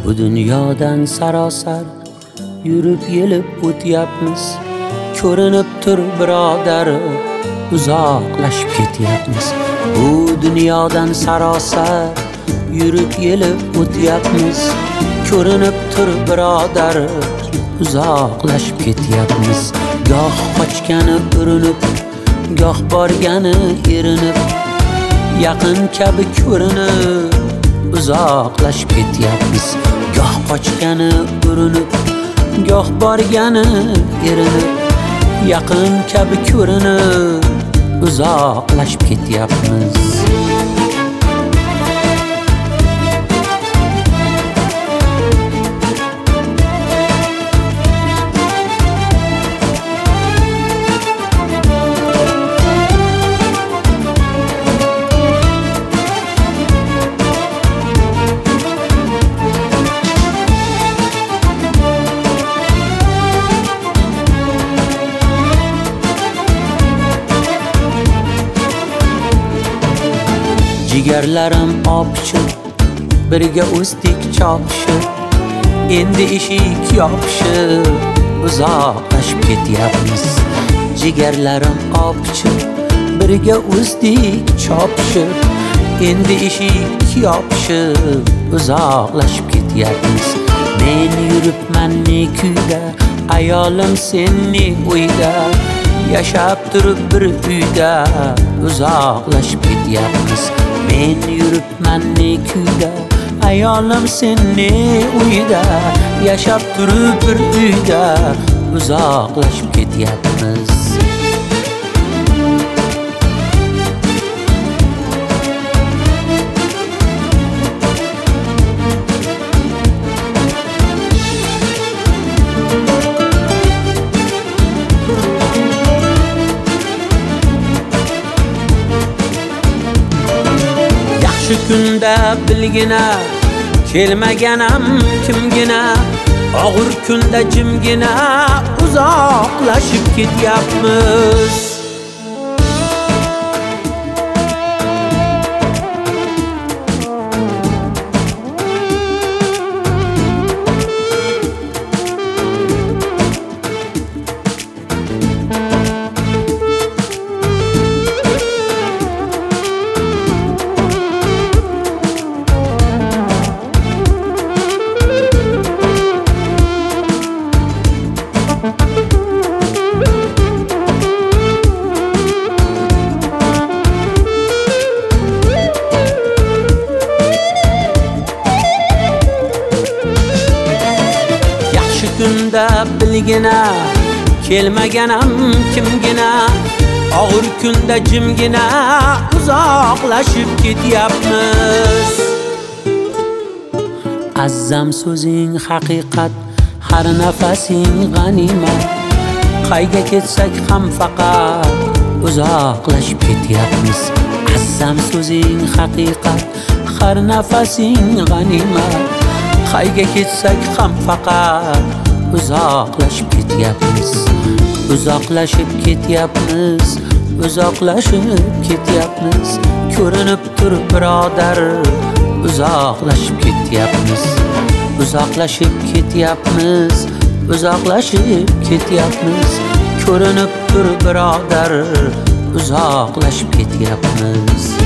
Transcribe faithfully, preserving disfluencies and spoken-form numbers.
Bu dunyodan sarosar yurib yelib o'tyapmiz. Ko'rinib tur birodar, uzoqlashib ketyapmiz. Bu dunyodan sarosar yurib yelib o'tyapmiz. Ko'rinib tur birodar, uzoqlashib ketyapmiz. Goh qochgani urinib, goh borgani erinib, yaqin kabi ko'rinib uzoqlashib ketyapmiz. Goh qochgani urinib, goh borgani erinib, yaqin kabi ko'rinib uzoqlashib ketyapmiz. Jigarlarim opchib, birga o'sdik chopishib, endi eshik yopishib, uzoqlashib ketyapmiz. Jigarlarim opchib, birga o'sdik chopishib, endi eshik yopishib, uzoqlashib ketyapmiz. Men yuribman ne kuyda, ayolim senni uyda, yashab turib bir uyda uzoqlashib ketyapmiz. Men yuribman ne kuyda, ayolim senni uyda, yashab turib bir uyda uzoqlashib ketyapmiz. Shu kunda bilgina, kelmaganam kimgina, og'ir kunda jimgina uzoqlashib ketyapmiz. Kunda bilgina, kelmaganam kimgina, og'ir kunda jimgina uzoqlashib ketyapmiz. Azzam so'zing haqiqat, har nafasing g'animat. Qayga ketsak ham faqat uzoqlashib ketyapmiz. Azzam so'zing haqiqat, har nafasing g'animat. Qayga ketsak ham faqat uzoqlashib ketyapmiz. Uzoqlashib ketyapmiz, uzoqlashib ketyapmiz. Ko'rinib tur birodar, uzoqlashib ketyapmiz. Uzoqlashib ketyapmiz, uzoqlashib ketyapmiz. Ko'rinib tur birodar, uzoqlashib ketyapmiz.